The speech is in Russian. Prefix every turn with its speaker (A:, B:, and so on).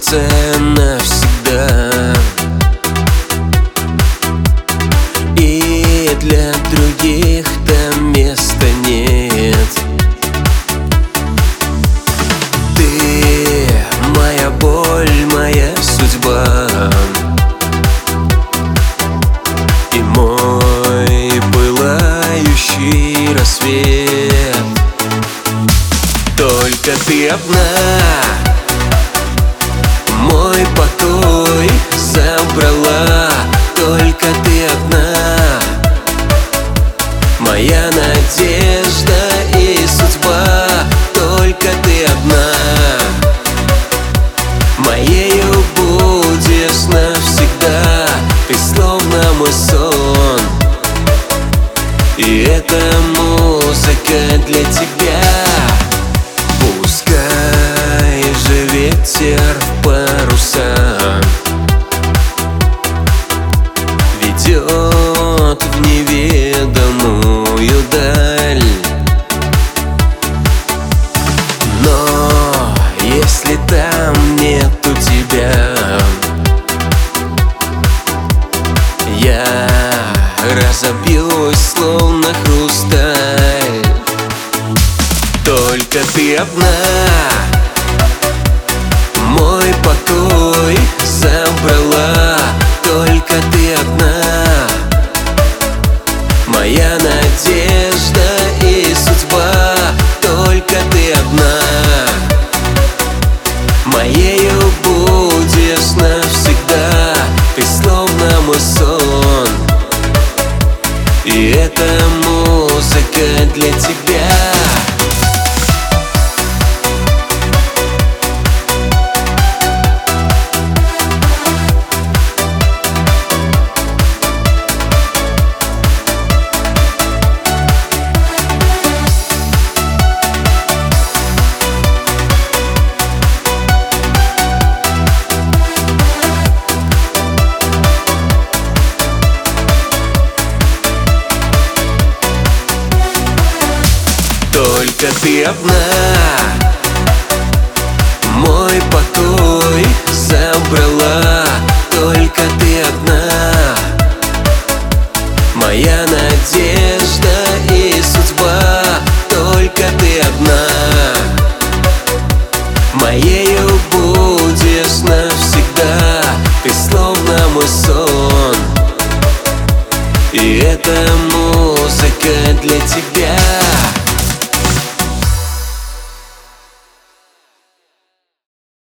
A: сердце навсегда. И для других там места нет. Ты моя боль, моя судьба, и мой пылающий рассвет. Только ты одна мой покой забрала. Только ты одна моя надежда и судьба. Только ты одна моею будешь навсегда. Ты словно мой сон, и эта музыка для тебя. Пускай же ветер в паруса ведет в неведомую даль. Но если там нету тебя, я разобьюсь словно хрусталь. Только ты одна мой покой забрала. Только ты одна моя надежда и судьба. Только ты одна моею будешь навсегда. Ты словно мой сон, и эта музыка для тебя. Только ты одна мой покой забрала. Только ты одна моя надежда и судьба. Только ты одна моею будешь навсегда. Ты словно мой сон, и эта музыка для тебя.